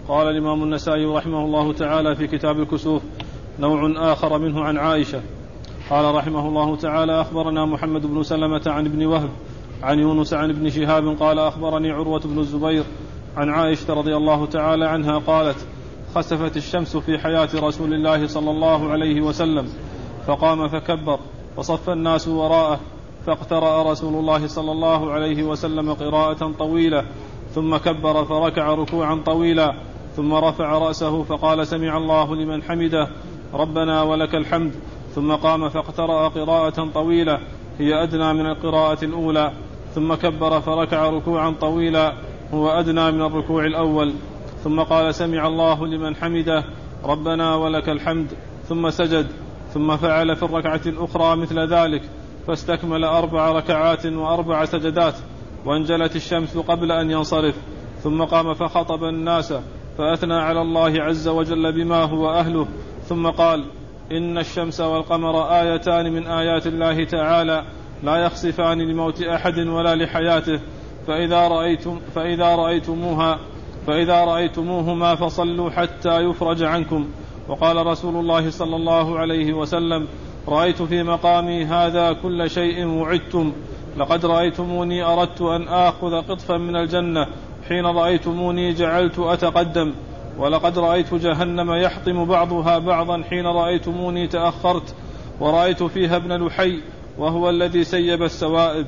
قال الإمام النسائي رحمه الله تعالى في كتاب الكسوف: نوع آخر منه عن عائشة. قال رحمه الله تعالى: أخبرنا محمد بن سلمة عن ابن وهب عن يونس عن ابن شهاب قال: أخبرني عروة بن الزبير عن عائشة رضي الله تعالى عنها قالت: خسفت الشمس في حياة رسول الله صلى الله عليه وسلم، فقام فكبر، وصف الناس وراءه، فاقترأ رسول الله صلى الله عليه وسلم قراءة طويلة، ثم كبر فركع ركوعا طويلا، ثم رفع رأسه فقال: سمع الله لمن حمده، ربنا ولك الحمد، ثم قام فاقترأ قراءة طويلة هي أدنى من القراءة الأولى، ثم كبر فركع ركوعا طويلا هو أدنى من الركوع الأول، ثم قال: سمع الله لمن حمده، ربنا ولك الحمد، ثم سجد، ثم فعل في الركعة الأخرى مثل ذلك، فاستكمل 4 ركعات و4 سجدات، وانجلت الشمس قبل أن ينصرف، ثم قام فخطب الناس فأثنى على الله عز وجل بما هو أهله، ثم قال: إن الشمس والقمر آيتان من آيات الله تعالى لا يخسفان لموت أحد ولا لحياته، فإذا رأيتموهما فصلوا حتى يفرج عنكم. وقال رسول الله صلى الله عليه وسلم: رأيت في مقامي هذا كل شيء وعدتم، لقد رأيتموني أردت أن آخذ قطفا من الجنة، حين رأيتموني جعلت أتقدم، ولقد رأيت جهنم يحطم بعضها بعضا حين رأيتموني تأخرت، ورأيت فيها ابن لحي وهو الذي سيب السوائب.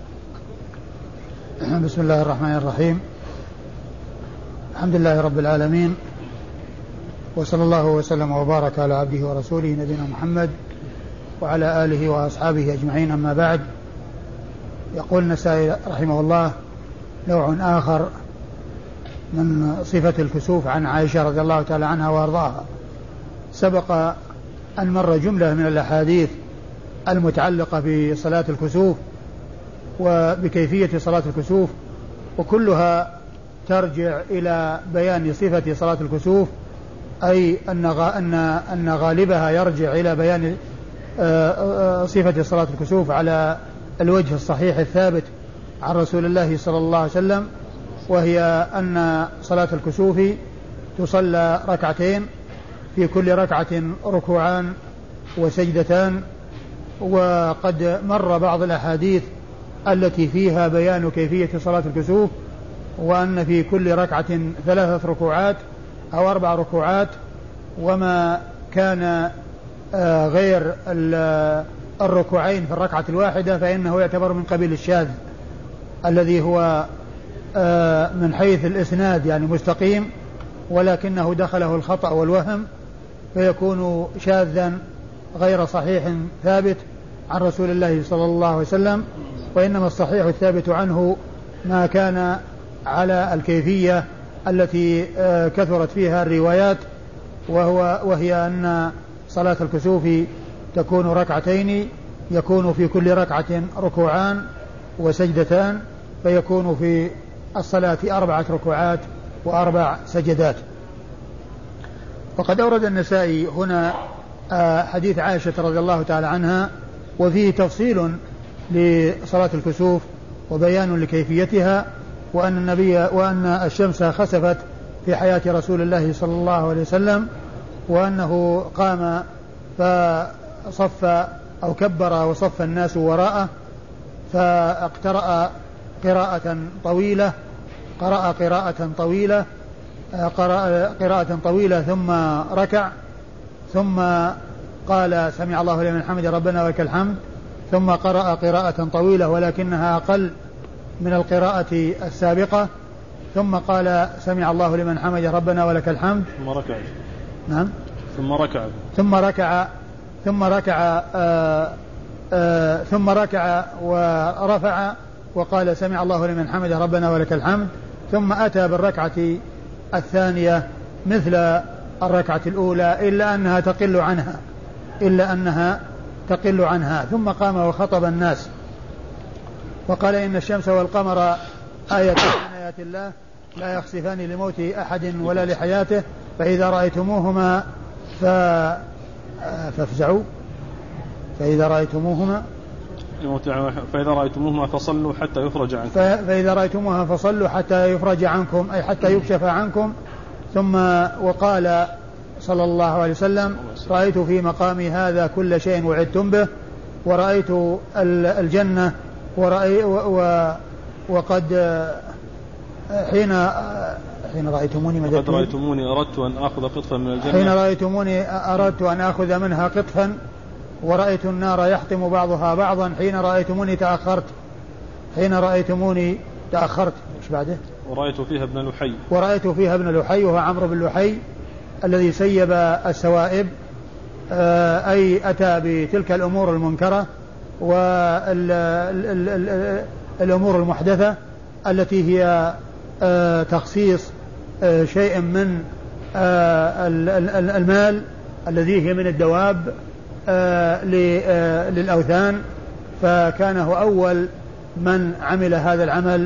بسم الله الرحمن الرحيم. الحمد لله رب العالمين، وصلى الله وسلم وبارك على عبده ورسوله نبينا محمد وعلى آله وأصحابه أجمعين، أما بعد. يقول النسائي رحمه الله: نوع آخر من صفة الكسوف عن عائشة رضي الله تعالى عنها وأرضاها. سبق أن مر جملة من الأحاديث المتعلقة بصلاة الكسوف وبكيفية صلاة الكسوف، وكلها ترجع إلى بيان صفة صلاة الكسوف، أي أن غالبها يرجع إلى بيان صفة صلاة الكسوف على الوجه الصحيح الثابت عن رسول الله صلى الله عليه وسلم، وهي أن صلاة الكسوف تصلى ركعتين، في كل ركعة ركوعان وسجدتان. وقد مر بعض الأحاديث التي فيها بيان كيفية صلاة الكسوف، وأن في كل ركعة 3 ركوعات أو 4 ركوعات، وما كان غير الركوعين في الركعة الواحدة فإنه يعتبر من قبيل الشاذ، الذي هو من حيث الإسناد يعني مستقيم، ولكنه دخله الخطأ والوهم، فيكون شاذا غير صحيح ثابت عن رسول الله صلى الله عليه وسلم. وإنما الصحيح الثابت عنه ما كان على الكيفية التي كثرت فيها الروايات، وهي أن صلاة الكسوف تكون ركعتين، يكون في كل ركعة ركوعان وسجدتان، فيكون في الصلاة 4 ركوعات و4 سجدات. وقد أورد النسائي هنا حديث عائشة رضي الله تعالى عنها، وفيه تفصيل لصلاة الكسوف وبيان لكيفيتها، وأن الشمس خسفت في حياة رسول الله صلى الله عليه وسلم، وأنه قام فصف أو كبر وصف الناس وراءه، فاقترأ قراءة طويلة، قراءة طويلة ثم ركع، ثم قال: سمع الله لمن حمده، ربنا ولك الحمد، ثم قرأ قراءة طويلة ولكنها أقل من القراءة السابقة، ثم قال: سمع الله لمن حمده، ربنا ولك الحمد، ثم ركع. نعم. ثم ركع ورفع وقال: سمع الله لمن حمده، ربنا ولك الحمد، ثم أتى بالركعة الثانية مثل الركعة الأولى إلا أنها تقل عنها، ثم قام وخطب الناس وقال: إن الشمس والقمر آيتان من آيات الله لا يخسفان لموت أحد ولا لحياته، فإذا رأيتموهما فافزعوا، فإذا رأيتموهما فصلوا حتى يفرج عنكم، فإذا رأيتموها فصلوا حتى يفرج عنكم، أي حتى يكشف عنكم، ثم وقال صلى الله عليه وسلم: رأيت في مقامي هذا كل شيء وعدتم به، ورأيت الجنة، وقد حين رأيتموني أردت أن أخذ قطفا من الجنة، حين رأيتموني أردت أن أخذ منها قطفا، ورأيت النار يحطم بعضها بعضا، حين رأيتموني تأخرت. إيش بعده؟ ورأيت فيها ابن لحي وهو عمرو بن لحي الذي سيب السوائب، أي أتى بتلك الأمور المنكرة والأمور المحدثة التي هي تخصيص شيء من المال الذي هي من الدواب للأوثان، فكان هو أول من عمل هذا العمل،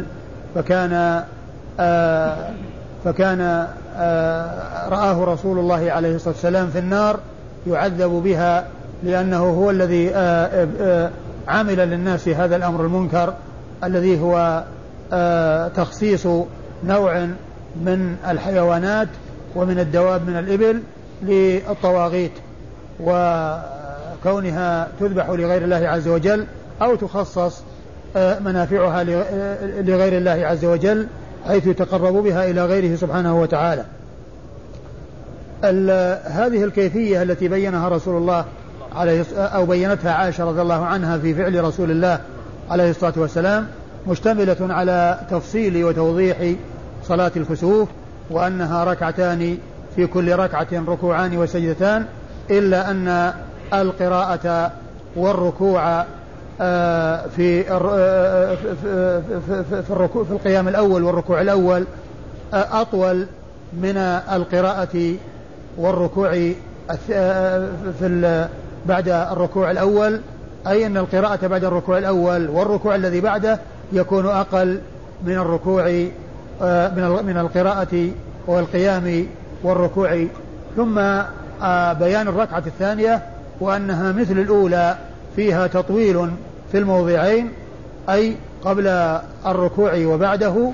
فكان رآه رسول الله عليه الصلاة والسلام في النار يعذب بها، لأنه هو الذي عمل للناس هذا الأمر المنكر الذي هو تخصيص نوع من الحيوانات ومن الدواب من الإبل للطواغيت، وكونها تذبح لغير الله عز وجل أو تخصص منافعها لغير الله عز وجل حيث يتقرب بها إلى غيره سبحانه وتعالى. هذه الكيفية التي بينها رسول الله أو بينتها عائشة رضي الله عنها في فعل رسول الله عليه الصلاة والسلام مشتملة على تفصيل وتوضيح صلاة الكسوف، وأنها ركعتان في كل ركعة ركوعان وسجدتان، إلا أن القراءة والركوع في القيام الأول والركوع الأول أطول من القراءة والركوع بعد الركوع الأول، أي أن القراءة بعد الركوع الأول والركوع الذي بعده يكون أقل من الركوع من القراءة والقيام والركوع. ثم بيان الركعة الثانية وأنها مثل الأولى فيها تطويل في الموضعين، أي قبل الركوع وبعده،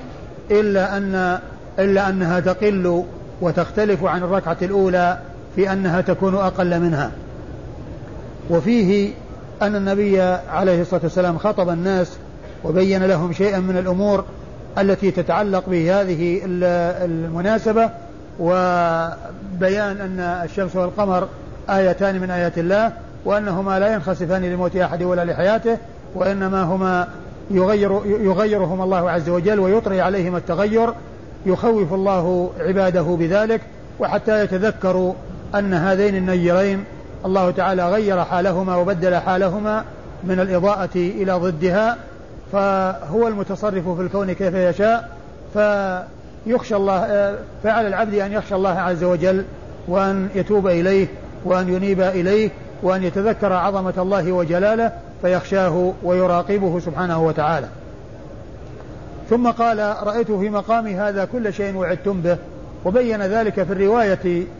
إلا أنها تقل وتختلف عن الركعة الأولى في أنها تكون أقل منها. وفيه أن النبي عليه الصلاة والسلام خطب الناس وبين لهم شيئا من الأمور التي تتعلق بهذه المناسبة، وبيان أن الشمس والقمر آيتان من آيات الله، وأنهما لا ينخسفان لموت أحد ولا لحياته، وإنما هما يغيرهم الله عز وجل ويطري عليهم التغير، يخوف الله عباده بذلك، وحتى يتذكروا أن هذين النيرين الله تعالى غير حالهما وبدل حالهما من الإضاءة إلى ضدها، فهو المتصرف في الكون كيف يشاء، فيخشى الله، فعلى العبد أن يخشى الله عز وجل وأن يتوب إليه وأن ينيب إليه وأن يتذكر عظمة الله وجلاله فيخشاه ويراقبه سبحانه وتعالى. ثم قال: رأيت في مقامي هذا كل شيء وعدتم به، وبين ذلك في الرواية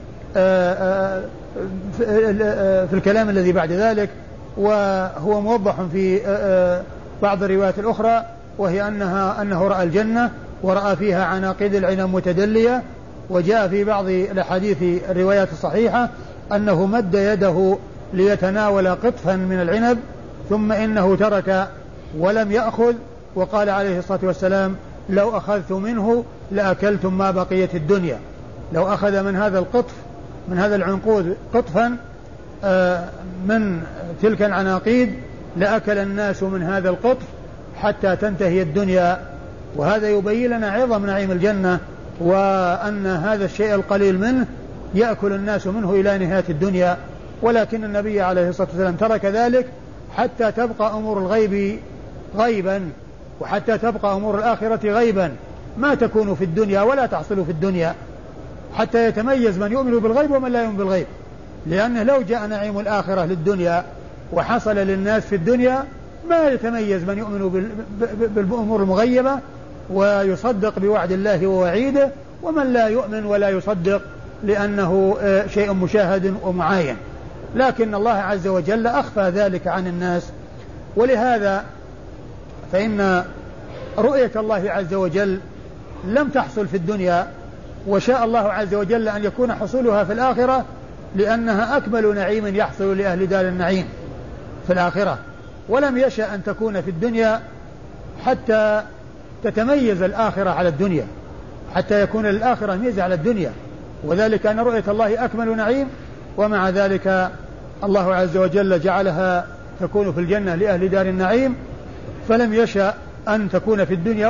في الكلام الذي بعد ذلك، وهو موضح في بعض الروايات الأخرى، وهي أنه رأى الجنة ورأى فيها عناقيد العنب متدلية، وجاء في بعض الأحاديث الروايات الصحيحة أنه مد يده ليتناول قطفا من العنب ثم إنه ترك ولم يأخذ، وقال عليه الصلاة والسلام: لو أخذت منه لأكلتم ما بقيت الدنيا. لو أخذ من هذا القطف من هذا العنقود قطفا من تلك العناقيد لأكل الناس من هذا القطف حتى تنتهي الدنيا. وهذا يبين لنا عظم نعيم الجنة، وأن هذا الشيء القليل منه يأكل الناس منه إلى نهاية الدنيا، ولكن النبي عليه الصلاة والسلام ترك ذلك حتى تبقى أمور الغيب غيبا، وحتى تبقى أمور الآخرة غيبا ما تكون في الدنيا ولا تحصل في الدنيا، حتى يتميز من يؤمن بالغيب ومن لا يؤمن بالغيب. لأنه لو جاء نعيم الآخرة للدنيا وحصل للناس في الدنيا ما يتميز من يؤمن بالأمور المغيبة ويصدق بوعد الله ووعيده، ومن لا يؤمن ولا يصدق لأنه شيء مشاهد ومعاين. لكن الله عز وجل أخفى ذلك عن الناس، ولهذا فإن رؤية الله عز وجل لم تحصل في الدنيا وشاء الله عز وجل أن يكون حصولها في الآخرة لأنها أكمل نعيم يحصل لأهل دار النعيم في الآخرة، ولم يشأ أن تكون في الدنيا حتى تتميز الآخرة على الدنيا، حتى يكون الآخرة ميزة على الدنيا، وذلك أن رؤية الله أكمل نعيم، ومع ذلك الله عز وجل جعلها تكون في الجنة لأهل دار النعيم، فلم يشأ أن تكون في الدنيا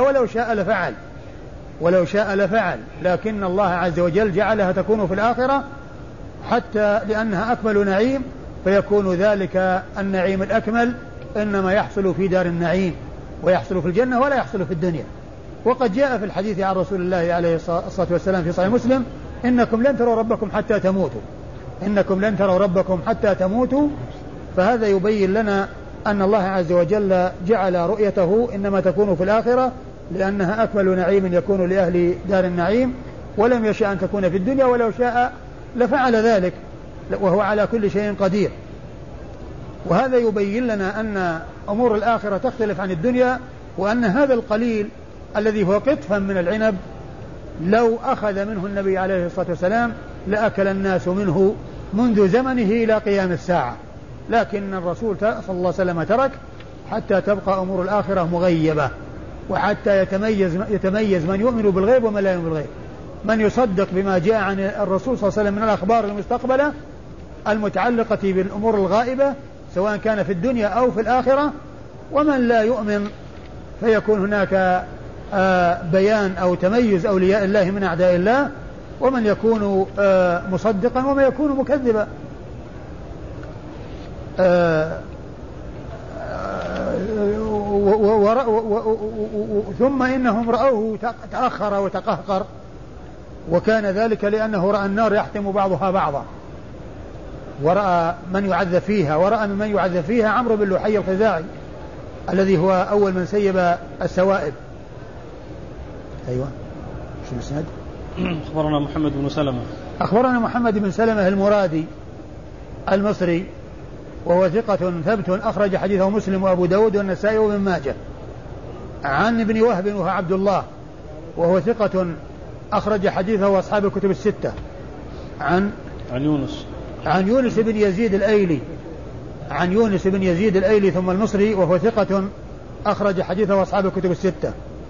ولو شاء لفعل، لكن الله عز وجل جعلها تكون في الآخرة حتى لأنها أكمل نعيم، فيكون ذلك النعيم الأكمل إنما يحصل في دار النعيم ويحصل في الجنة ولا يحصل في الدنيا. وقد جاء في الحديث عن رسول الله عليه الصلاة والسلام في صحيح مسلم: إنكم لن تروا ربكم حتى تموتوا، إنكم لن تروا ربكم حتى تموتوا. فهذا يبين لنا أن الله عز وجل جعل رؤيته إنما تكون في الآخرة لأنها أكمل نعيم يكون لأهل دار النعيم، ولم يشاء أن تكون في الدنيا، ولو شاء لفعل ذلك، وهو على كل شيء قدير. وهذا يبين لنا أن أمور الآخرة تختلف عن الدنيا، وأن هذا القليل الذي هو قطفا من العنب لو أخذ منه النبي عليه الصلاة والسلام لأكل الناس منه منذ زمنه إلى قيام الساعة، لكن الرسول صلى الله عليه وسلم ترك حتى تبقى أمور الآخرة مغيبة، وحتى يتميز من يؤمن بالغيب ومن لا يؤمن بالغيب، من يصدق بما جاء عن الرسول صلى الله عليه وسلم من الأخبار المستقبلة المتعلقة بالأمور الغائبة سواء كان في الدنيا أو في الآخرة، ومن لا يؤمن فيكون هناك بيان أو تميز أولياء الله من أعداء الله، ومن يكون مصدقا ومن يكون مكذبا. ثم إنهم رأوه تأخر وتقهقر، وكان ذلك لأنه رأى النار يحتم بعضها بعضا، ورأى من يعذب فيها، ورأى من يعذب فيها عمرو بن لحي الخزاعي الذي هو أول من سيب السوائب. أيوة، شو الإسناد؟ أخبرنا محمد بن سلمة. أخبرنا محمد بن سلمة المرادي المصري، وهو ثقة ثبت أخرج حديثه مسلم وأبو داود والنسائي وابن ماجه. عن ابن وهب وهو عبد الله، وهو ثقة أخرج حديثه وأصحاب الكتب الستة. عن يونس بن يزيد الأيلي، عن يونس بن يزيد الأيلي ثم المصري، وهو ثقة أخرج حديثه وأصحاب الكتب الستة.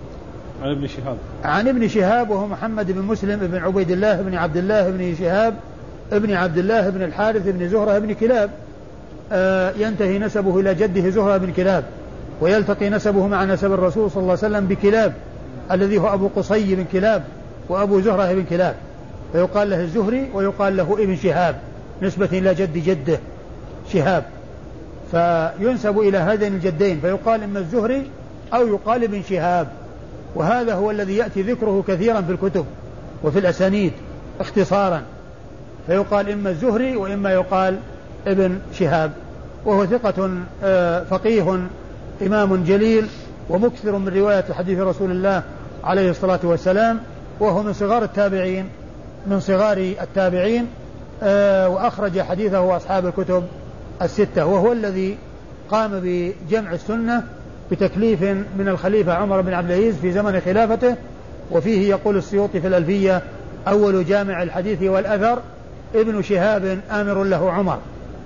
عن ابن شهاب وهو محمد بن مسلم بن عبيد الله بن عبد الله بن شهاب ابن عبد الله بن الحارث بن زهرة بن كلاب، ينتهي نسبه إلى جده زهرة بن كلاب، ويلتقي نسبه مع نسب الرسول صلى الله عليه وسلم بكلاب الذي هو أبو قصي بن كلاب وأبو زهرة بن كلاب، فيقال له الزهري ويقال له ابن شهاب نسبة إلى جده شهاب، فينسب إلى هذين الجدين، فيقال إما الزهري أو يقال ابن شهاب. وهذا هو الذي يأتي ذكره كثيرا في الكتب وفي الأسانيد اختصارا، فيقال إما الزهري وإما يقال ابن شهاب. وهو ثقة فقيه إمام جليل ومكثر من رواية حديث رسول الله عليه الصلاة والسلام، وهو من صغار التابعين وأخرج حديثه أصحاب الكتب الستة، وهو الذي قام بجمع السنة بتكليف من الخليفة عمر بن عبد العزيز في زمن خلافته. وفيه يقول السيوطي في الألفية: أول جامع الحديث والأثر ابن شهاب آمر له عمر.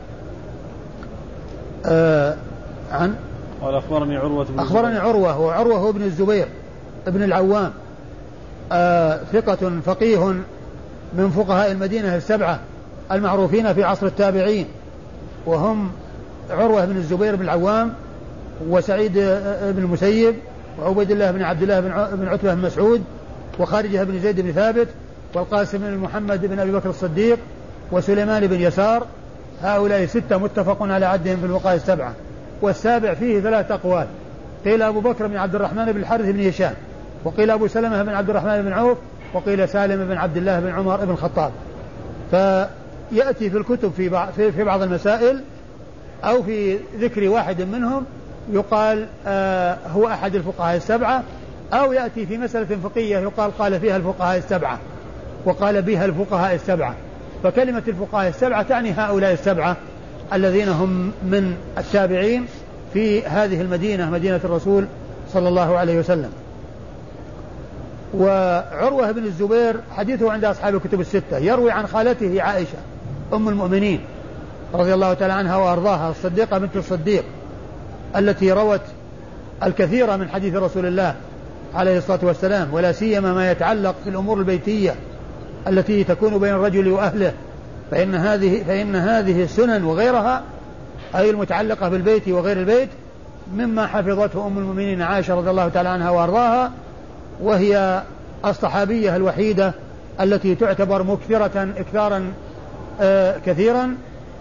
قال أخبرني عروة وعروة بن الزبير ابن العوام، ثقة فقيه من فقهاء المدينة السبعة المعروفين في عصر التابعين، وهم عروة بن الزبير بن العوام وسعيد بن المسيب وعبيد الله بن عبد الله بن عتبة بن مسعود وخارجة بن زيد بن ثابت والقاسم بن محمد بن أبي بكر الصديق وسليمان بن يسار. هؤلاء ستة متفق على عدهم في الفقهاء السبعة. والسابع فيه 3 أقوال، قيل أبو بكر بن عبد الرحمن بن الحارث بن هشام، وقيل أبو سلمة بن عبد الرحمن بن عوف، وقيل سالم بن عبد الله بن عمر بن الخطاب. فيأتي في الكتب في بعض المسائل أو في ذكر واحد منهم يقال هو أحد الفقهاء السبعة، أو يأتي في مسألة فقهية يقال قال فيها الفقهاء السبعة وقال بها الفقهاء السبعة. فكلمة الفقهاء السبعة تعني هؤلاء السبعة الذين هم من التابعين في هذه المدينة، مدينة الرسول صلى الله عليه وسلم. وعروة بن الزبير حديثه عند أصحاب الكتب الستة، يروي عن خالته عائشة أم المؤمنين رضي الله تعالى عنها وأرضاها، الصديقة بنت الصديق التي روت الكثير من حديث رسول الله عليه الصلاة والسلام، ولا سيما ما يتعلق في الأمور البيتية التي تكون بين الرجل وأهله، فإن هذه السنن وغيرها أي المتعلقة بالبيت وغير البيت مما حفظته أم المؤمنين عائشة رضي الله تعالى عنها وأرضاها، وهي الصحابية الوحيدة التي تعتبر مكثرة إكثارا كثيرا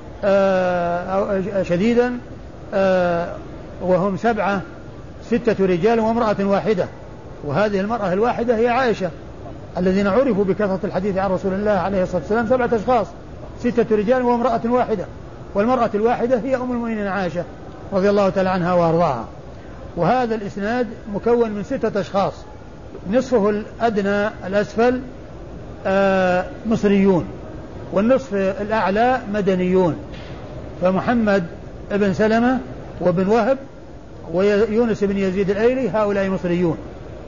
شديدا، وهم 6 رجال وامرأة واحدة، وهذه المرأة الواحدة هي عائشة، الذين عرفوا بكثرة الحديث عن رسول الله عليه الصلاة والسلام 7 أشخاص، 6 رجال وامرأة واحدة، والمرأة الواحدة هي أم المؤمنين عائشة رضي الله تعالى عنها وأرضاها. وهذا الإسناد مكون من 6 أشخاص، نصفه الأدنى الأسفل مصريون، والنصف الأعلى مدنيون، فمحمد بن سلمة وابن وهب ويونس بن يزيد الأيلي هؤلاء مصريون،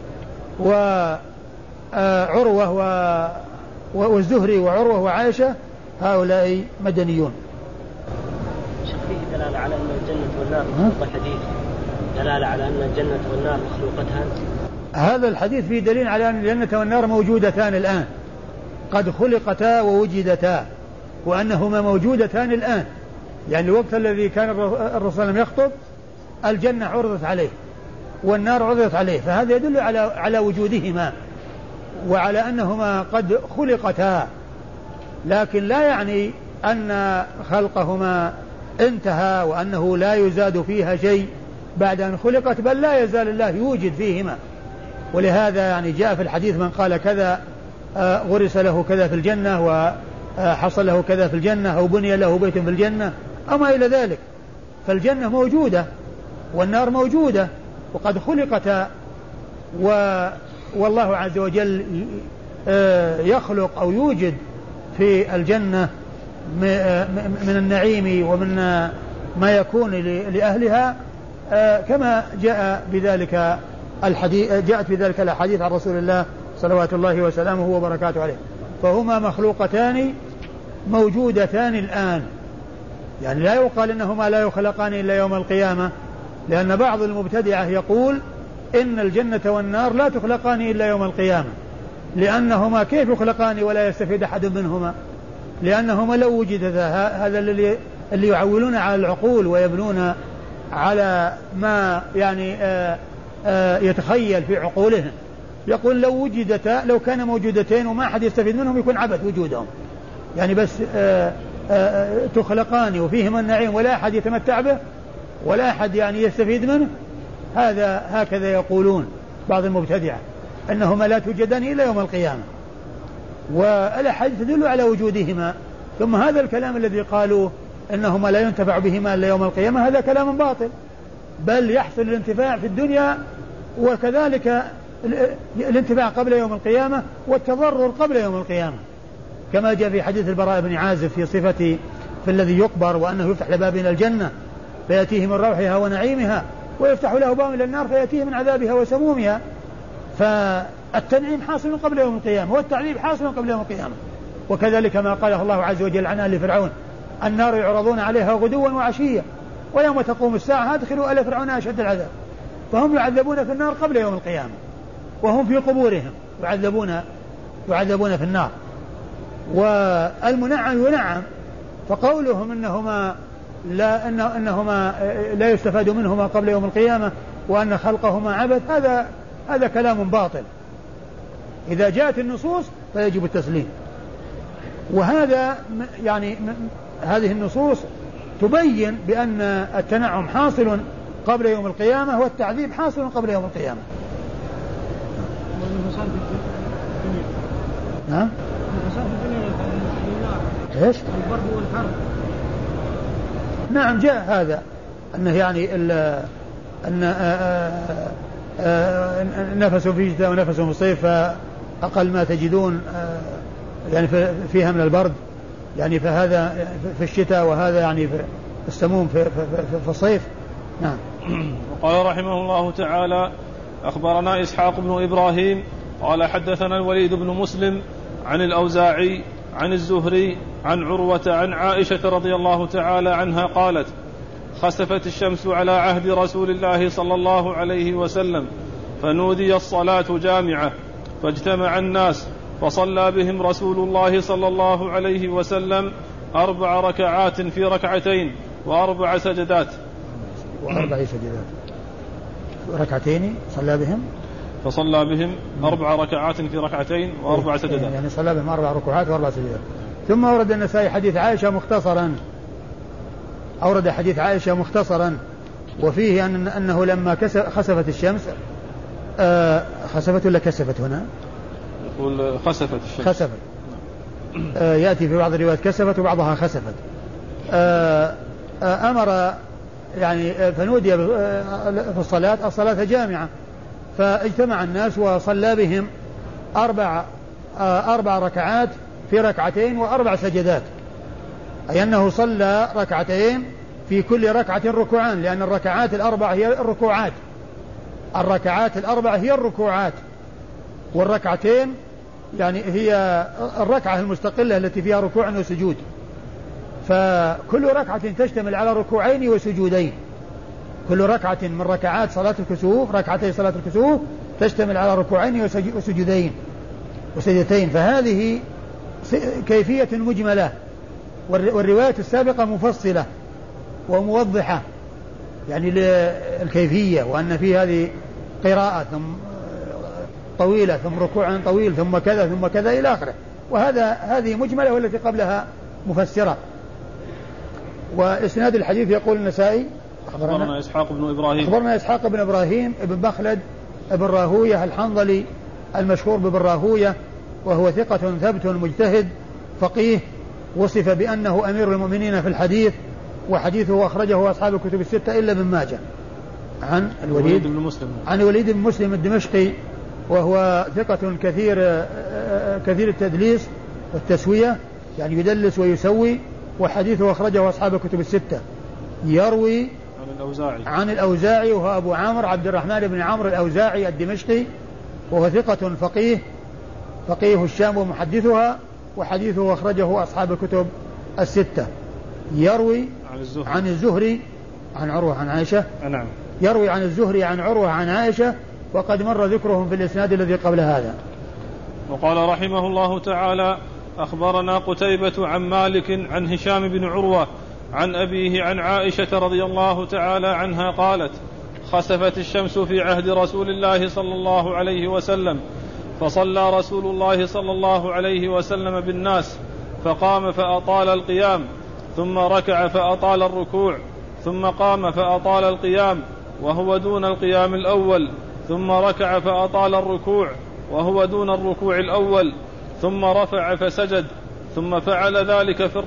وعروة والزهري وعروة وعائشة هؤلاء مدنيون. فيه دلالة على أن الجنة والنار مخلوقة، حديث دلالة على أن الجنة والنار مخلوقتان. هذا الحديث فيه دليل على أن الجنة والنار موجودتان الآن، قد خلقتا ووجدتا، وأنهما موجودتان الآن، يعني الوقت الذي كان الرسول صلى الله عليه وسلم يخطب الجنة عرضت عليه والنار عرضت عليه، فهذا يدل على وجودهما وعلى أنهما قد خلقتا، لكن لا يعني أن خلقهما انتهى وأنه لا يزاد فيها شيء بعد أن خلقت، بل لا يزال الله يوجد فيهما. ولهذا يعني جاء في الحديث من قال كذا غرس له كذا في الجنة وحصل له كذا في الجنة أو بني له بيت في الجنة أما إلى ذلك، فالجنة موجودة والنار موجودة وقد خلقتا، والله عز وجل يخلق أو يوجد في الجنة من النعيم ومن ما يكون لأهلها، كما جاءت بذلك الأحاديث عن رسول الله صلوات الله وسلامه وبركاته عليه. فهما مخلوقتان موجودتان الآن، يعني لا يقال إنهما لا يخلقان إلا يوم القيامة، لأن بعض المبتدعة يقول إن الجنة والنار لا تخلقان إلا يوم القيامة، لأنهما كيف يخلقان ولا يستفيد أحد منهما؟ لأنهما لو وجدتا، هذا اللي يعولون على العقول ويبنون على ما يعني يتخيل في عقولهم، يقول لو وجدتا، لو كان موجودتين وما أحد يستفيد منهم يكون عبث وجودهم، يعني بس تخلقان وفيهما النعيم ولا أحد يتمتع به ولا أحد يعني يستفيد منه، هكذا يقولون بعض المبتدعة أنهما لا توجدان إلا يوم القيامة، والأحاديث تدل على وجودهما. ثم هذا الكلام الذي قالوا أنهما لا ينتفع بهما إلا يوم القيامة هذا كلام باطل، بل يحصل الانتفاع في الدنيا وكذلك الانتفاع قبل يوم القيامة والتضرر قبل يوم القيامة، كما جاء في حديث البراء بن عازب في صفة في الذي يقبر وأنه يفتح لباب إلى الجنة فيأتيه من روحها ونعيمها ويفتح له باب إلى النار فيأتيه من عذابها وسمومها، فالتنعيم حاصل قبل يوم القيامة والتعذيب حاصل قبل يوم القيامة. وكذلك ما قاله الله عز وجل عن آل فرعون النار يعرضون عليها غدوا وعشيا ويوم تقوم الساعة أدخلوا آل فرعون أشد العذاب، فهم يعذبون في النار قبل يوم القيامة وهم في قبورهم يعذبون في النار. والمنعم ينعم، فقولهم إنهما لا يستفاد منهما قبل يوم القيامة وأن خلقهما عبث، هذا كلام باطل، إذا جاءت النصوص فيجب التسليم. وهذا يعني هذه النصوص تبين بأن التنعم حاصل قبل يوم القيامة والتعذيب حاصل قبل يوم القيامة. نعم. ايش؟ البرد والحر. نعم جاء هذا أنه يعني نفسه في الشتاء ونفسه في الصيف فأقل ما تجدون يعني فيها من البرد، يعني فهذا في الشتاء وهذا يعني في السموم في الصيف. نعم. وقال رحمه الله تعالى: أخبرنا إسحاق بن إبراهيم قال حدثنا الوليد بن مسلم عن الأوزاعي عن الزهري عن عروة عن عائشة رضي الله تعالى عنها قالت خسفت الشمس على عهد رسول الله صلى الله عليه وسلم فنودي الصلاة جامعة فاجتمع الناس فصلى بهم رسول الله صلى الله عليه وسلم 4 ركعات في ركعتين و4 سجدات ركعتين صلى بهم فصلى بهم 4 ركعات في ركعتين و4 سجدات يعني صلى بهم 4 ركعات و4 سجدات. ثم أورد النسائي حديث عائشة مختصرا أورد حديث عائشة مختصرا وفيه أنه لما خسفت الشمس خسفت ولا كسفت هنا يقول خسفت الشمس خسفت يأتي في بعض الروايات كسفت وبعضها خسفت أمر يعني فنودي في الصلاة جامعة فاجتمع الناس وصلى بهم 4 ركعات في ركعتين و4 سجدات أي أنه صلى ركعتين في كل ركعة ركوعان لأن الركعات الأربع هي الركوعات والركعتين يعني هي الركعة المستقلة التي فيها ركوع وسجود فكل ركعة تشتمل على ركوعين وسجودين كل ركعة من ركعات صلاة الكسوف ركعتي صلاة الكسوف تشتمل على ركوعين وسجدتين فهذه كيفية مجملة والرواية السابقة مفصلة وموضحة يعني للكيفية وأن في هذه قراءة ثم طويلة ثم ركوع طويل ثم كذا إلى آخره هذه مجملة والتي قبلها مفسرة. وإسناد الحديث يقول النسائي أخبرنا إسحاق بن إبراهيم ابن مخلد ابن راهوية الحنظلي المشهور بابن راهوية وهو ثقة ثبت مجتهد فقيه وصف بأنه أمير المؤمنين في الحديث وحديثه أخرجه أصحاب الكتب الستة إلا ابن ماجه عن الوليد بن مسلم الدمشقي وهو ثقة كثير التدليس والتسوية يعني يدلس ويسوي وحديثه أخرجه أصحاب الكتب الستة يروي عن الأوزاعي وهو أبو عامر عبد الرحمن بن عمرو الأوزاعي الدمشقي وهو ثقة فقيه الشام ومحدثها وحديثه أخرجه أصحاب الكتب الستة يروي عن الزهري عن عروة عن عائشة يروي عن الزهري عن عروة عن عائشة وقد مر ذكرهم في الإسناد الذي قبل هذا. وقال رحمه الله تعالى أخبرنا قتيبة عن مالك عن هشام بن عروة عن أبيه عن عائشة رضي الله تعالى عنها قالت خسفت الشمس في عهد رسول الله صلى الله عليه وسلم فصلى رسول الله صلى الله عليه وسلم بالناس فقام فأطال القيام ثم ركع فأطال الركوع ثم قام فأطال القيام وهو دون القيام الأول ثم ركع فأطال الركوع وهو دون الركوع الأول ثم رفع فسجد ثم فعل ذلك في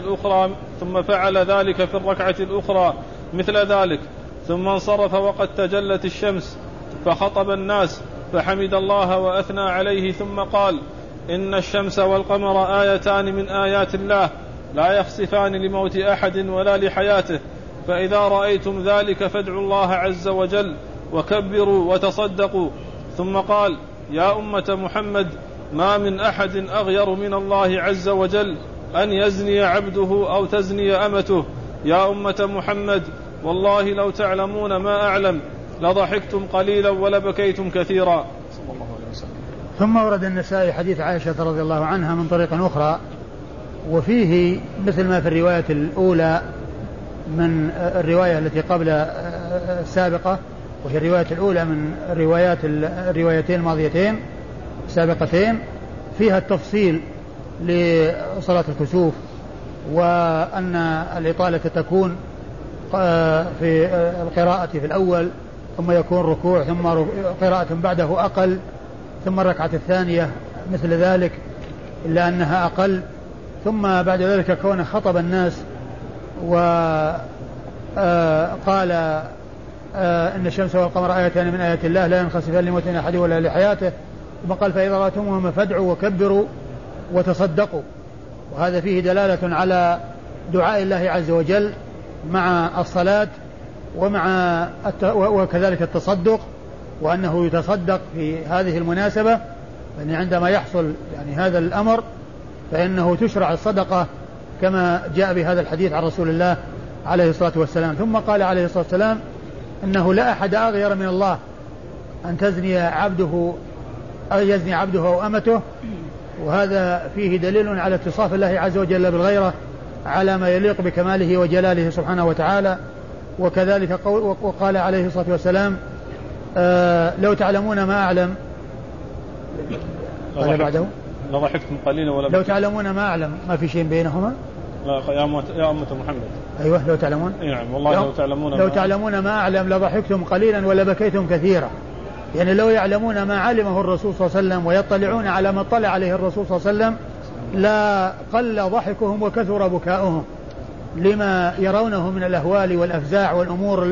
الركعة الأخرى مثل ذلك ثم انصرف وقد تجلت الشمس فخطب الناس فحمد الله وأثنى عليه ثم قال إن الشمس والقمر آيتان من آيات الله لا يخسفان لموت أحد ولا لحياته فإذا رأيتم ذلك فادعوا الله عز وجل وكبروا وتصدقوا ثم قال يا أمة محمد ما من أحد أغير من الله عز وجل أن يزني عبده أو تزني أمته يا أمة محمد والله لو تعلمون ما أعلم لضحكتم قليلا ولبكيتم كثيرا. ثم ورد النسائي حديث عائشة رضي الله عنها من طريق أخرى وفيه مثل ما في الرواية الأولى من الرواية التي قبل السابقة وهي الرواية الأولى من الروايتين الماضيتين السابقتين فيها التفصيل لصلاة الكسوف وأن الإطالة تكون في القراءة في الأول ثم يكون ركوع ثم قراءة بعده أقل ثم الركعة الثانية مثل ذلك إلا أنها أقل ثم بعد ذلك كون خطب الناس وقال إن الشمس والقمر آيتان من آيات الله لا ينخسفان لموت أحد ولا لحياته ثم قال فإذا رأيتموهما فادعوا وكبروا وتصدقوا وهذا فيه دلالة على دعاء الله عز وجل مع الصلاة وكذلك التصدق وأنه يتصدق في هذه المناسبة يعني عندما يحصل يعني هذا الأمر فإنه تشرع الصدقة كما جاء بهذا الحديث عن رسول الله عليه الصلاة والسلام. ثم قال عليه الصلاة والسلام إنه لا أحد أغير من الله أن تزني عبده أو يزني عبده أو أمته، وهذا فيه دليل على اتصاف الله عز وجل بالغيرة على ما يليق بكماله وجلاله سبحانه وتعالى. وكذلك وقال عليه الصلاة والسلام لو تعلمون ما أعلم قال بعده لضحكتم قليلا ولا لو تعلمون ما أعلم ما في شيء بينهما. لا يا أمة محمد. أيوة لو تعلمون. نعم والله لو تعلمون ما أعلم لضحكتم قليلا ولا بكيتم كثيرا. يعني لو يعلمون ما علمه الرسول صلى الله عليه وسلم ويطلعون على ما اطلع عليه الرسول صلى الله عليه وسلم لا قل ضحكهم وكثر بكاؤهم لما يرونه من الأهوال والأفزاع والأمور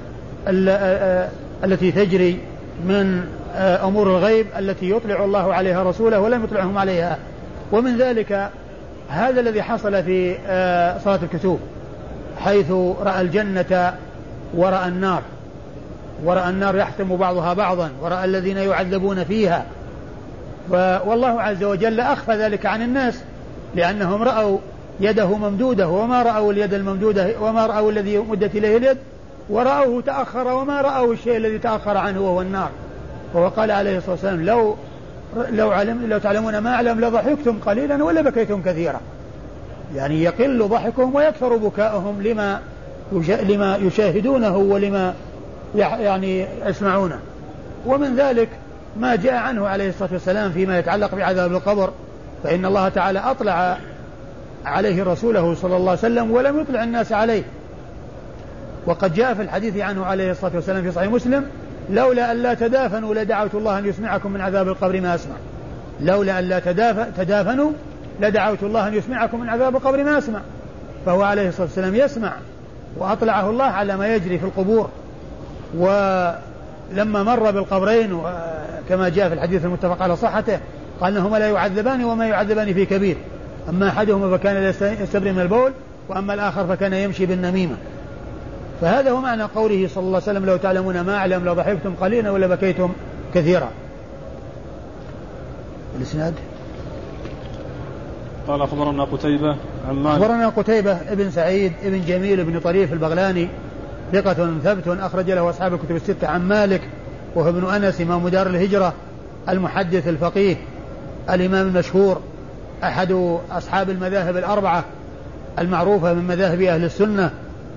التي تجري من أمور الغيب التي يطلع الله عليها رسوله ولم يطلعهم عليها. ومن ذلك هذا الذي حصل في صلاة الكسوف حيث رأى الجنة ورأى النار، ورأى النار يحتم بعضها بعضا، ورأى الذين يعذبون فيها. والله عز وجل أخفى ذلك عن الناس لأنهم رأوا يده ممدودة وما رأوا اليد الممدودة وما رأوا الذي مدت إليه اليد، ورأوه تأخر وما رأوا الشيء الذي تأخر عنه وهو النار. وقال عليه الصلاة والسلام لو تعلمون ما أعلم لضحكتم قليلا ولا بكيتم كثيرا. يعني يقل ضحكهم ويكثر بكاؤهم لما يشاهدونه ولما يعني يسمعونه. ومن ذلك ما جاء عنه عليه الصلاة والسلام فيما يتعلق بعذاب القبر، فإن الله تعالى أطلع عليه رسوله صلى الله عليه وسلم ولم يطلع الناس عليه. وقد جاء في الحديث عنه عليه الصلاة والسلام في صحيح مسلم لولا أن لا تدافنوا لدعوت الله أن يسمعكم من عذاب القبر ما أسمع. لولا أن لا تدافنوا لدعوت الله أن يسمعكم من عذاب القبر ما أسمع. فهو عليه الصلاة والسلام يسمع وأطلعه الله على ما يجري في القبور. ولما مر بالقبرين وكما جاء في الحديث المتفق على صحته قال إنهما لا يعذبان وما يعذبان في كبير، أما أحدهما فكان يستبرئ من البول وأما الآخر فكان يمشي بالنميمة. فهذا هو معنى قوله صلى الله عليه وسلم لو تعلمون ما أعلم لضحكتم قليلا ولا بكيتم كثيرا. الإسناد قال أخبرنا قتيبة عن مالك. أخبرنا قتيبة ابن سعيد ابن جميل ابن طريف البغلاني ثقة ثبت أخرج له أصحاب الكتب الستة. عن مالك وهو ابن أنس إمام دار الهجرة المحدث الفقيه الإمام المشهور أحد أصحاب المذاهب الأربعة المعروفة من مذاهب أهل السنة،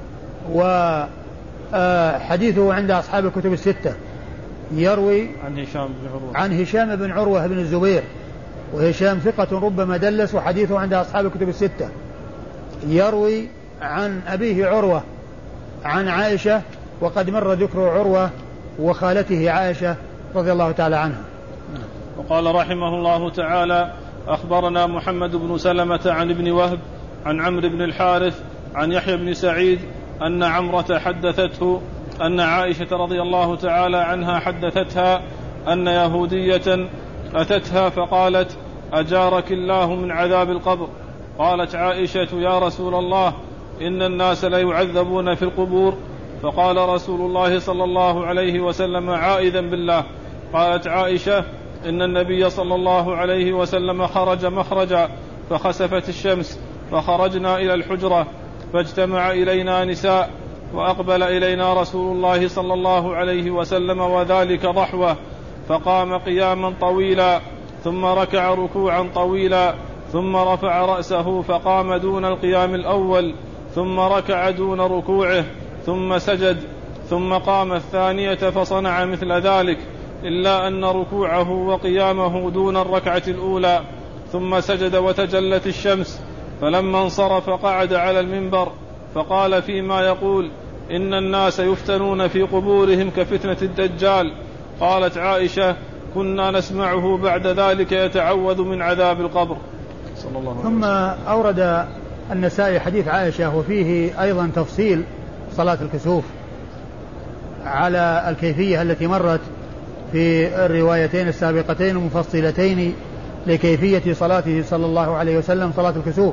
وحديثه عند أصحاب الكتب الستة. يروي عن هشام بن عروة بن الزبير، وهشام ثقة ربما دلس، وحديثه عند أصحاب الكتب الستة. يروي عن أبيه عروة عن عائشة، وقد مر ذكر عروة وخالته عائشة رضي الله تعالى عنها. وقال رحمه الله تعالى أخبرنا محمد بن سلمة عن ابن وهب عن عمرو بن الحارث عن يحيى بن سعيد أن عمرة حدثته أن عائشة رضي الله تعالى عنها حدثتها أن يهودية أتتها فقالت أجارك الله من عذاب القبر. قالت عائشة يا رسول الله إن الناس لا يعذبون في القبور. فقال رسول الله صلى الله عليه وسلم عائذا بالله. قالت عائشة إن النبي صلى الله عليه وسلم خرج مخرجا فخسفت الشمس فخرجنا إلى الحجرة فاجتمع إلينا نساء وأقبل إلينا رسول الله صلى الله عليه وسلم وذلك ضحوة، فقام قياما طويلا ثم ركع ركوعا طويلا ثم رفع رأسه فقام دون القيام الأول ثم ركع دون ركوعه ثم سجد ثم قام الثانية فصنع مثل ذلك إلا أن ركوعه وقيامه دون الركعة الأولى ثم سجد وتجلت الشمس. فلما انصرف قعد على المنبر فقال فيما يقول إن الناس يفتنون في قبورهم كفتنة الدجال. قالت عائشة كنا نسمعه بعد ذلك يتعوذ من عذاب القبر. صلى الله عليه وسلم. ثم أورد النسائي حديث عائشة وفيه أيضا تفصيل صلاة الكسوف على الكيفية التي مرت في الروايتين السابقتين المفصلتين لكيفية صلاته صلى الله عليه وسلم صلاة الكسوف.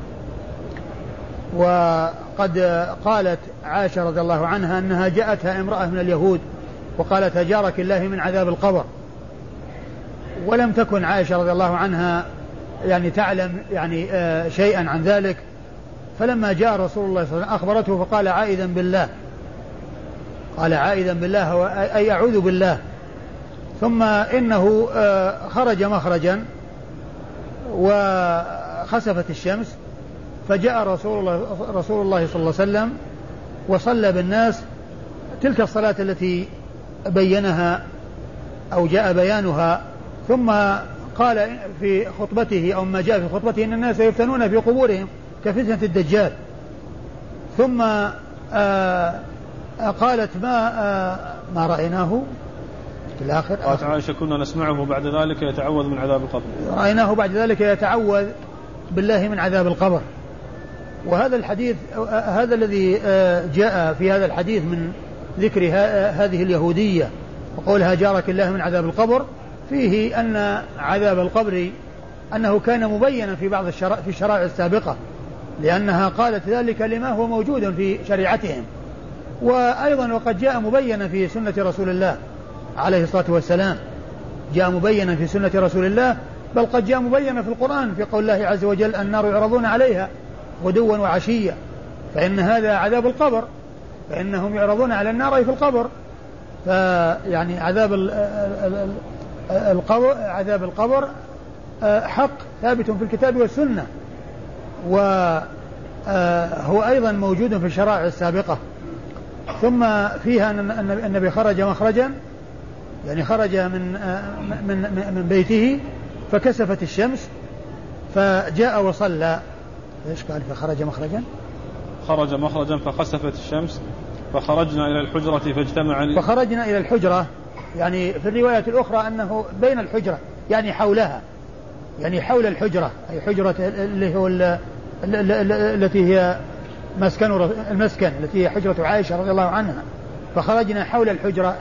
وقد قالت عائشة رضي الله عنها أنها جاءتها امرأة من اليهود وقالت أجارك الله من عذاب القبر، ولم تكن عائشة رضي الله عنها يعني تعلم يعني شيئا عن ذلك. فلما جاء رسول الله صلى الله عليه وسلم أخبرته فقال عائذا بالله، قال عائذا بالله أي أعوذ بالله. ثم إنه خرج مخرجا وخسفت الشمس، فجاء رسول الله صلى الله عليه وسلم وصلى بالناس تلك الصلاة التي بينها أو جاء بيانها. ثم قال في خطبته أو ما جاء في خطبته إن الناس يفتنون في قبورهم كفتنة الدجال. ثم قالت ما رأيناه في الآخر. قالت عائشة كنا نسمعه بعد ذلك يتعوذ من عذاب القبر. رأيناه بعد ذلك يتعوذ بالله من عذاب القبر. وهذا الحديث هذا الذي جاء في هذا الحديث من ذكر هذه اليهودية وقولها جارك الله من عذاب القبر، فيه أن عذاب القبر أنه كان مبينا في بعض في الشرائع السابقة، لأنها قالت ذلك لما هو موجود في شريعتهم. وأيضا وقد جاء مبينا في سنة رسول الله عليه الصلاة والسلام، جاء مبينا في سنة رسول الله، بل قد جاء مبينا في القرآن في قول الله عز وجل النار يعرضون عليها غدوا وعشيا، فإن هذا عذاب القبر، فإنهم يعرضون على النار في القبر. فيعني عذاب القبر حق ثابت في الكتاب والسنة، وهو أيضا موجود في الشرائع السابقة. ثم فيها أن النبي خرج مخرجا، يعني خرج من بيته فكسفت الشمس فجاء وصلى. ايش قال؟ فخرج مخرجا، خرج مخرجا فخسفت الشمس فخرجنا إلى الحجرة. يعني في الرواية الأخرى أنه بين الحجرة يعني حولها، يعني حول الحجرة، أي حجرة اللي هو التي هي المسكن التي هي حجرة عائشة رضي الله عنها. فخرجنا حول الحجرة،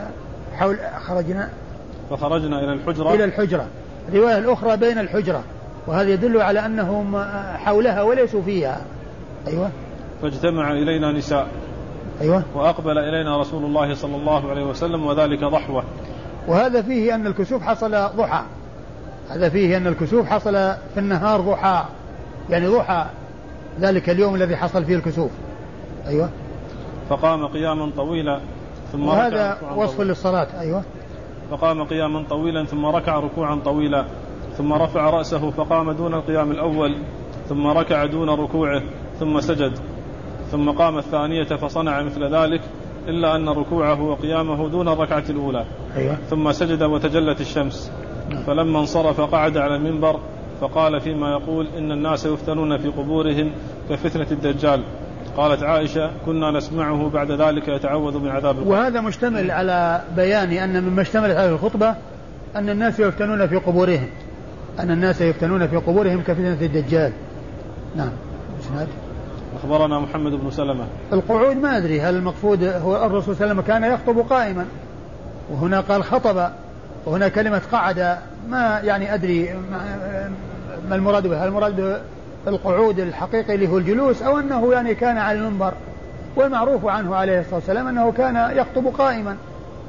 فخرجنا إلى الحجرة. الرواية الأخرى بين الحجرة، وهذا يدل على أنهم حولها وليسوا فيها. أيوة. فاجتمع إلينا نساء. أيوة. وأقبل إلينا رسول الله صلى الله عليه وسلم وذلك ضحوة. وهذا فيه أن الكسوف حصل ضحى، هذا فيه أن الكسوف حصل في النهار ضحى، يعني ضحى ذلك اليوم الذي حصل فيه الكسوف. أيوة. فقام قياما طويلا ثم وهذا وصف للصلاة. أيوة. فقام قياما طويلا ثم ركع ركوعا طويلا ثم رفع رأسه فقام دون القيام الأول ثم ركع دون ركوعه ثم سجد ثم قام الثانية فصنع مثل ذلك إلا أن ركوعه وقيامه دون الركعة الأولى. أيوة. ثم سجد وتجلت الشمس. فلما انصرف قعد على المنبر فقال فيما يقول إن الناس يفتنون في قبورهم كفتنة الدجال. قالت عائشة كنا نسمعه بعد ذلك يتعوذ من عذاب القبر. وهذا مشتمل على بيان أن مما اشتملت هذه الخطبة أن الناس يفتنون في قبورهم، أن الناس يفتنون في قبورهم كفتنة الدجال. نعم. أخبرنا محمد بن سلمة. القعود ما أدري هل المقصود هو الرسول صلى الله عليه وسلم كان يخطب قائما، وهنا قال خطب، وهنا كلمة قعد، ما يعني أدري ما المراد به، هل المراد القعود الحقيقي اللي هو الجلوس أو أنه يعني كان على المنبر؟ والمعروف عنه عليه الصلاة والسلام أنه كان يخطب قائما.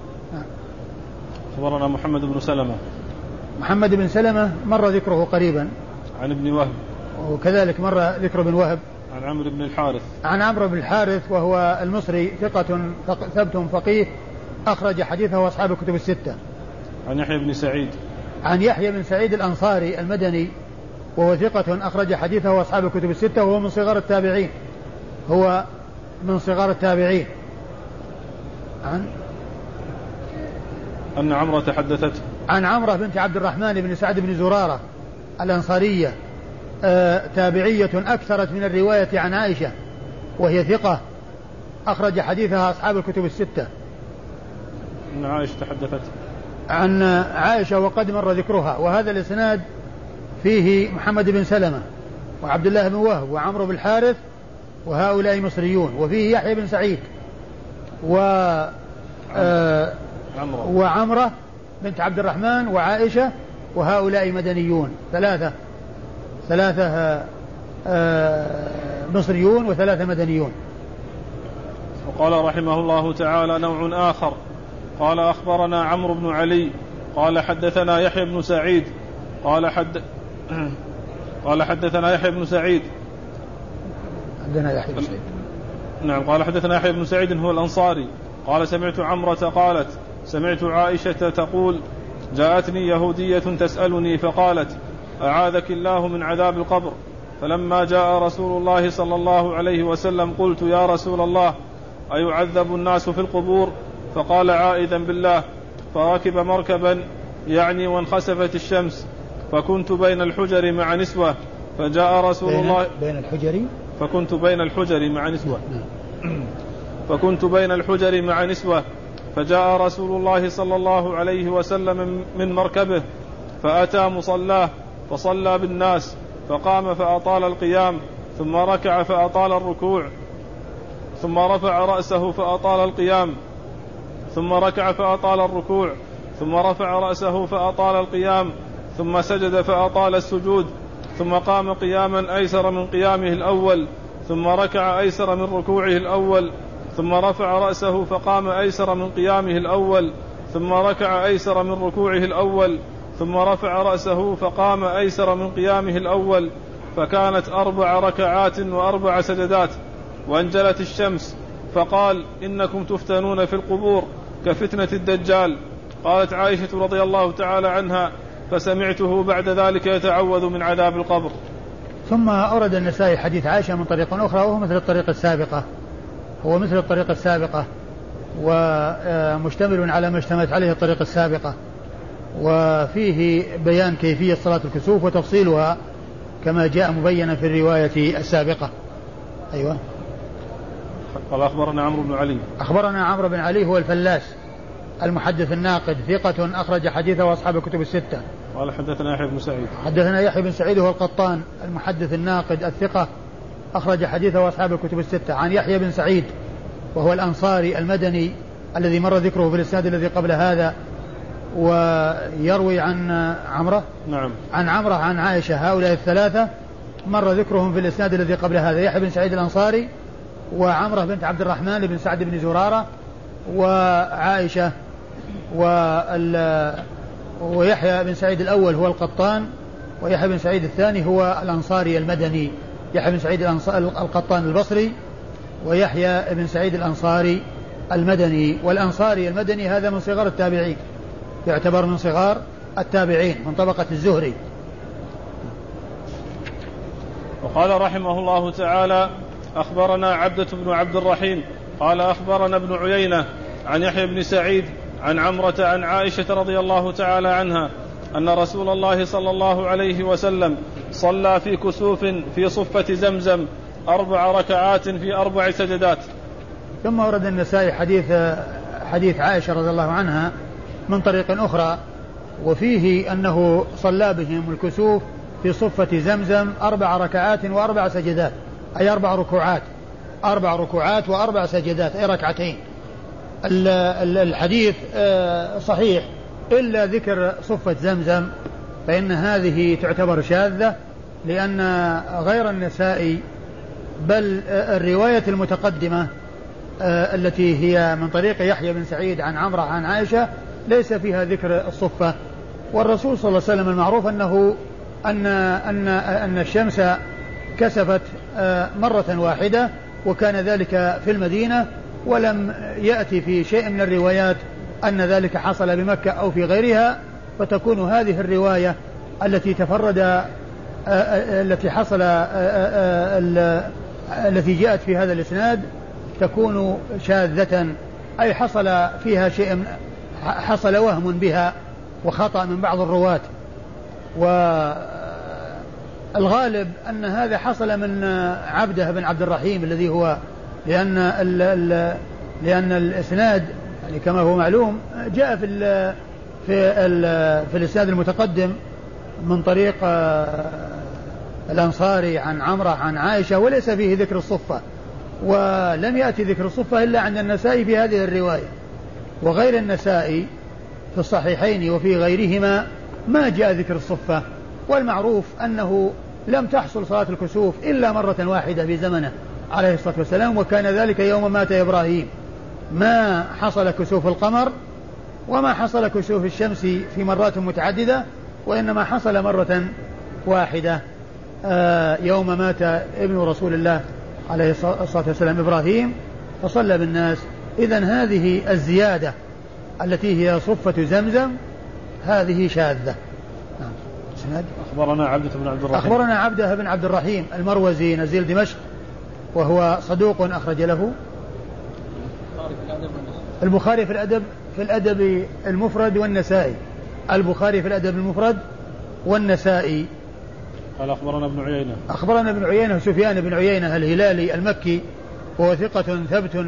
أخبرنا محمد بن سلمة. محمد بن سلمة مر ذكره قريبا. عن ابن وهب. وكذلك مر ذكر ابن وهب. عن عمرو بن الحارث. عن عمرو بن الحارث وهو المصري ثقة ثبت فقيه أخرج حديثه أصحاب الكتب الستة. عن يحيى بن سعيد. عن يحيى بن سعيد الأنصاري المدني وهو ثقة أخرج حديثه أصحاب الكتب الستة، وهو من صغار التابعين، هو من صغار التابعين. أن عمرة تحدثت عن عمرة بنت عبد الرحمن بن سعد بن زرارة الأنصارية، تابعية أكثرت من الرواية عن عائشة، وهي ثقة أخرج حديثها أصحاب الكتب الستة. أن عائشة تحدثت عن عائشة وقد مر ذكرها. وهذا الإسناد فيه محمد بن سلمة وعبد الله بن وهب وعمرو بن الحارث وهؤلاء مصريون، وفيه يحيى بن سعيد وعمرة بنت عبد الرحمن وعائشة، وهؤلاء مدنيون، ثلاثة مصريون وثلاثة مدنيون. وقال رحمه الله تعالى نوع آخر. قال أخبرنا عمرو بن علي قال حدثنا يحيى بن سعيد قال حدثنا يحيى بن سعيد عندنا يحيى بن سعيد نعم قال حدثنا يحيى بن سعيد هو الأنصاري قال سمعت عمرة قالت سمعت عائشة تقول جاءتني يهودية تسألني فقالت أعاذك الله من عذاب القبر، فلما جاء رسول الله صلى الله عليه وسلم قلت يا رسول الله أيعذب الناس في القبور؟ فقال عائذا بالله، فركب مركبا يعني وانخسفت الشمس، فكنت بين الحجر مع نسوة فجاء رسول الله بين الحجر فكنت بين الحجر مع نسوة فجاء رسول الله صلى الله عليه وسلم من مركبه فأتى مصلاه فصلى بالناس، فقام فأطال القيام، ثم ركع فأطال الركوع، ثم رفع رأسه فأطال القيام، ثم ركع فأطال الركوع، ثم رفع رأسه فأطال القيام، ثم سجد فأطال السجود، ثم قام قياما أيسر من قيامه الأول، ثم ركع أيسر من ركوعه الأول، ثم رفع رأسه فقام أيسر من قيامه الأول، ثم ركع أيسر من ركوعه الأول، ثم رفع رأسه فقام أيسر من قيامه الأول، فكانت 4 ركعات و4 سجدات، وانجلت الشمس، فقال إنكم تفتنون في القبور كفتنة الدجال. قالت عائشة رضي الله تعالى عنها فسمعته بعد ذلك يتعوذ من عذاب القبر. ثم أورد النسائي حديث عائشة من طريق أخرى وهو مثل الطريقة السابقة ومشتمل على ما اشتملت عليه الطريقة السابقة، وفيه بيان كيفية صلاة الكسوف وتفصيلها كما جاء مبينا في الرواية السابقة. أيوة. قال أخبرنا عمرو بن علي هو الفلاس المحدث الناقد ثقة أخرج حديثه وأصحاب الكتب الستة. قال حدثنا يحيى بن سعيد هو القطان المحدث الناقد الثقة أخرج حديثه وأصحاب الكتب الستة. عن يحيى بن سعيد وهو الأنصاري المدني الذي مر ذكره في الإسناد الذي قبل هذا، ويروي عن عمرة عن عمرة عن عائشة. هؤلاء الثلاثة مر ذكرهم في الإسناد الذي قبل هذا، يحيى بن سعيد الأنصاري وعمرة بنت عبد الرحمن بن سعد بن زرارة وعائشة ويحيى بن سعيد الأول هو القطان، ويحيى بن سعيد الثاني هو الأنصاري المدني. يحيى بن سعيد القطان البصري، ويحيى بن سعيد الأنصاري المدني. والأنصاري المدني هذا من صغار التابعين، يعتبر من صغار التابعين من طبقة الزهري. وقال رحمه الله تعالى أخبرنا عبدة بن عبد الرحيم قال أخبرنا ابن عيينة عن يحيى بن سعيد عن عمرة عن عائشة رضي الله تعالى عنها أن رسول الله صلى الله عليه وسلم صلى في كسوف في صفة زمزم 4 ركعات في 4 سجدات. ثم ورد النسائي حديث عائشة رضي الله عنها من طريق أخرى، وفيه أنه صلى بهم الكسوف في صفة زمزم 4 ركعات و4 سجدات، أي 4 ركوعات و4 سجدات، أي ركعتين. الحديث صحيح إلا ذكر صفة زمزم، فإن هذه تعتبر شاذة، لأن غير النسائي بل الرواية المتقدمة التي هي من طريق يحيى بن سعيد عن عمرة عن عائشة ليس فيها ذكر الصفة. والرسول صلى الله عليه وسلم المعروف أن الشمس كسفت مرة واحدة، وكان ذلك في المدينة، ولم يأتي في شيء من الروايات أن ذلك حصل بمكة أو في غيرها، فتكون هذه الرواية التي تفرد التي جاءت في هذا الإسناد تكون شاذة، أي حصل فيها شيء، حصل وهم بها وخطأ من بعض الرواة. والغالب أن هذا حصل من عبده بن عبد الرحيم الذي هو لأن الإسناد يعني كما هو معلوم جاء في الإسناد المتقدم من طريق الأنصاري عن عمرة عن عائشة، وليس فيه ذكر الصفة، ولم يأتي ذكر الصفة إلا عند النسائي في هذه الرواية. وغير النسائي في الصحيحين وفي غيرهما ما جاء ذكر الصفة. والمعروف أنه لم تحصل صلاة الكسوف إلا مرة واحدة في زمنه عليه الصلاة والسلام، وكان ذلك يوم مات إبراهيم. ما حصل كسوف القمر وما حصل كسوف الشمس في مرات متعددة، وإنما حصل مرة واحدة يوم مات ابن رسول الله عليه الصلاة والسلام إبراهيم فصلى بالناس. إذن هذه الزيادة التي هي صفة زمزم هذه شاذة. أخبرنا عبدة بن عبد الرحيم. أخبرنا عبدة بن عبد الرحيم المروزي نزيل دمشق وهو صدوق أخرج له البخاري في الأدب المفرد والنسائي. البخاري في الأدب المفرد والنسائي. قال أخبرنا ابن عيينة. أخبرنا ابن عيينة سفيان بن عيينة الهلالي المكي وهو ثقة ثبت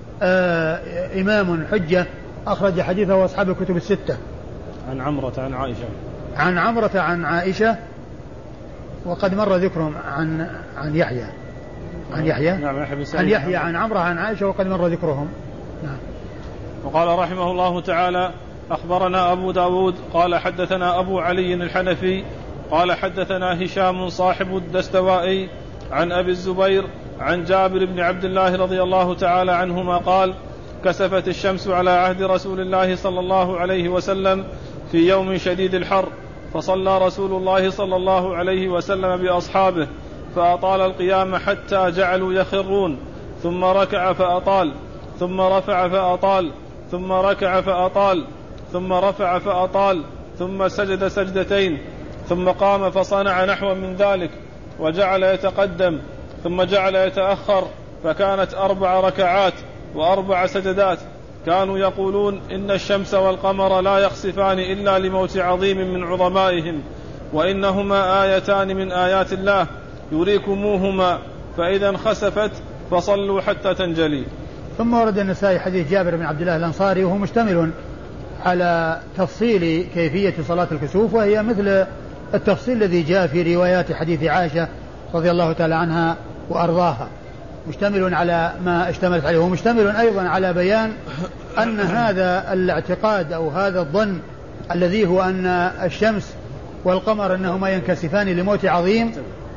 إمام حجة أخرج حديثه أصحاب الكتب الستة. عن عمرة عن عائشة. عن عمرة عن عائشة وقد مر ذكرهم عن يحيى. عن يحيى. نعم عن يحيى عن عمرة عن عائشة وقد مر ذكرهم. نعم. وقال رحمه الله تعالى أخبرنا أبو داود قال حدثنا أبو علي الحنفي قال حدثنا هشام صاحب الدستوائي عن أبي الزبير عن جابر بن عبد الله رضي الله تعالى عنهما قال كسفت الشمس على عهد رسول الله صلى الله عليه وسلم في يوم شديد الحر فصلى رسول الله صلى الله عليه وسلم بأصحابه فأطال القيام حتى جعلوا يخرون ثم ركع فأطال ثم رفع فأطال ثم ركع فأطال ثم رفع فأطال ثم سجد سجدتين ثم قام فصنع نحو من ذلك وجعل يتقدم ثم جعل يتأخر فكانت 4 ركعات و4 سجدات. كانوا يقولون إن الشمس والقمر لا يخسفان إلا لموت عظيم من عظمائهم وإنهما آيتان من آيات الله يريكموهما فإذا انخسفت فصلوا حتى تنجلي. ثم ورد النسائي حديث جابر بن عبد الله الأنصاري وهو مشتمل على تفصيل كيفية صلاة الكسوف وهي مثل التفصيل الذي جاء في روايات حديث عائشة رضي الله تعالى عنها وأرضاها. مشتمل على ما اشتملت عليه ومشتمل أيضا على بيان أن هذا الاعتقاد أو هذا الظن الذي هو أن الشمس والقمر أنهما ينكسفان لموت عظيم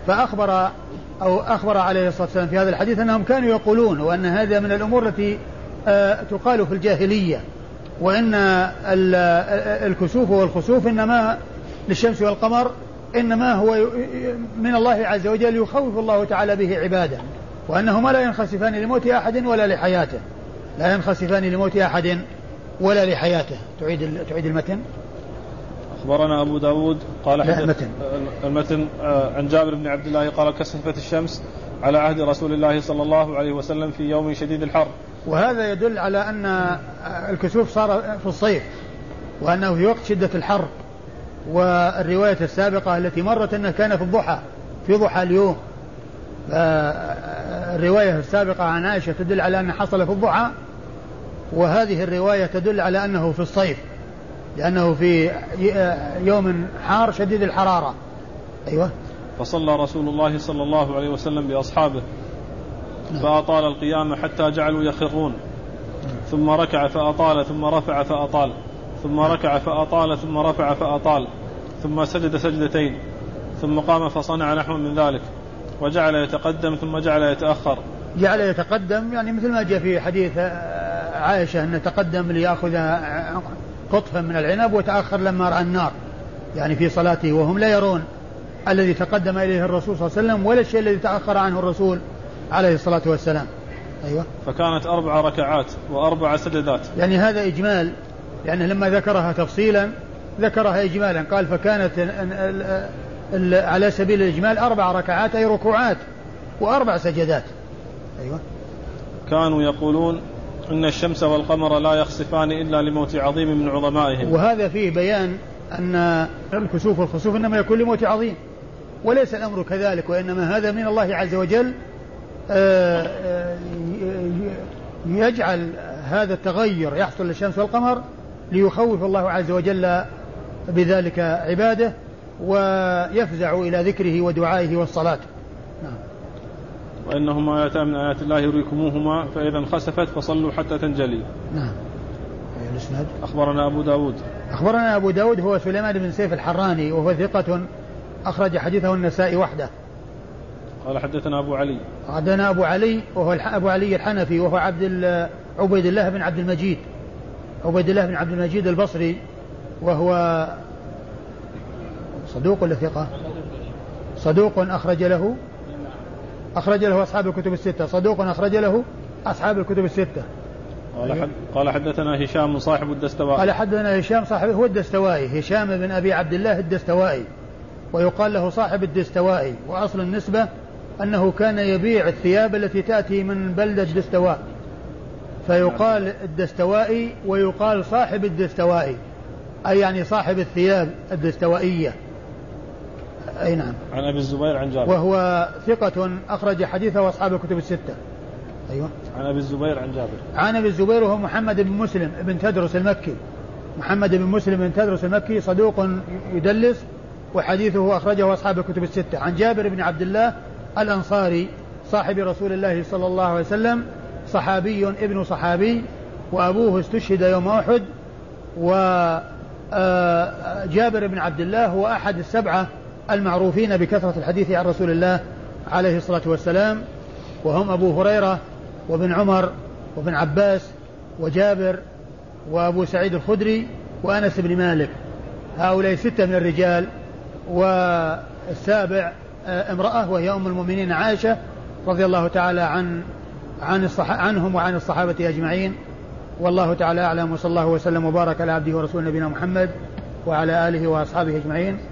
أخبر عليه الصلاة والسلام في هذا الحديث أنهم كانوا يقولون وأن هذا من الأمور التي تقال في الجاهلية وإن الكسوف والخسوف إنما للشمس والقمر إنما هو من الله عز وجل يخوف الله تعالى به عباده وأنهما لا ينخسفان لموت أحد ولا لحياته. لا ينخسفان لموت أحد ولا لحياته. تعيد المتن. أخبرنا أبو داود قال المتن عن جابر بن عبد الله قال كسفت الشمس على عهد رسول الله صلى الله عليه وسلم في يوم شديد الحر. وهذا يدل على أن الكسوف صار في الصيف وأنه في وقت شدة الحر. والرواية السابقة التي مرت أنه كان في الضحى في ضحى اليوم. الرواية السابقة عن عائشة تدل على أنه حصل في الضحى وهذه الرواية تدل على أنه في الصيف لأنه في يوم حار شديد الحرارة. أيوة. فصلى رسول الله صلى الله عليه وسلم بأصحابه فأطال القيام حتى جعلوا يخرون ثم ركع فأطال ثم رفع فأطال ثم ركع فأطال ثم رفع فأطال ثم سجد سجدتين ثم قام فصنع نحو من ذلك وجعل يتقدم ثم جعل يتأخر. جعل يتقدم يعني مثل ما جاء في حديث عائشة أنه تقدم ليأخذ قطفا من العنب وتأخر لما رأى النار يعني في صلاته وهم لا يرون الذي تقدم إليه الرسول صلى الله عليه وسلم ولا الشيء الذي تأخر عنه الرسول عليه الصلاة والسلام. أيوة. فكانت 4 ركعات و4 سجدات يعني هذا إجمال لأنه لما ذكرها تفصيلا ذكرها إجمالا قال فكانت على سبيل الإجمال 4 ركعات أي ركوعات و4 سجدات. أيوة. كانوا يقولون إن الشمس والقمر لا يخسفان إلا لموت عظيم من عظمائهم. وهذا فيه بيان أن الكسوف والخسوف إنما يكون لموت عظيم وليس الأمر كذلك وإنما هذا من الله عز وجل يجعل هذا التغير يحصل للشمس والقمر ليخوف الله عز وجل بذلك عباده ويفزع إلى ذكره ودعائه والصلاة. نعم. وإنهما آيتان من آيات الله يريكموهما فإذا انخسفت فصلوا حتى تنجلي. نعم. أخبرنا أبو داود. أخبرنا أبو داود هو سليمان بن سيف الحراني وهو ثقة أخرج حديثه النسائي وحده. قال حدثنا أبو علي. حدثنا أبو علي وهو أبو علي الحنفي وهو عبيد الله بن عبد المجيد عبيد الله بن عبد المجيد البصري، وهو صدوق ولا ثقة؟ صدوق أخرج له أصحاب الكتب الستة. صدوق أخرج له أصحاب الكتب الستة. قال حدثنا هشام صاحب الدستوائي. قال حدثنا هشام صاحب هو الدستوائي، هشام بن أبي عبد الله الدستوائي، ويقال له صاحب الدستوائي، وأصل النسبة أنه كان يبيع الثياب التي تأتي من بلدة دستواء، فيقال الدستوائي ويقال صاحب الدستوائي، أي يعني صاحب الثياب الدستوائية. أي نعم. عن أبي الزبير عن جابر، وهو ثقة أخرج حديثه أصحاب الكتب الستة. أيوة. عن أبي الزبير عن جابر. عن أبي الزبير وهو محمد بن مسلم بن تدرس المكي. محمد بن مسلم بن تدرس المكي صدوق يدلس، وحديثه أخرجه أصحاب الكتب الستة. عن جابر بن عبد الله الأنصاري صاحب رسول الله صلى الله عليه وسلم، صحابي ابن صحابي، وأبوه استشهد يوم أحد. وجابر بن عبد الله هو أحد السبعة المعروفين بكثرة الحديث عن رسول الله عليه الصلاة والسلام، وهم أبو هريرة وابن عمر وابن عباس وجابر وأبو سعيد الخدري وأنس بن مالك. هؤلاء ستة من الرجال، والسابع امرأة وهي أم المؤمنين عائشة رضي الله تعالى عنهم وعن الصحابة أجمعين. والله تعالى أعلم، وصلى الله وسلم وبارك على عبده ورسوله نبينا محمد وعلى آله وأصحابه أجمعين.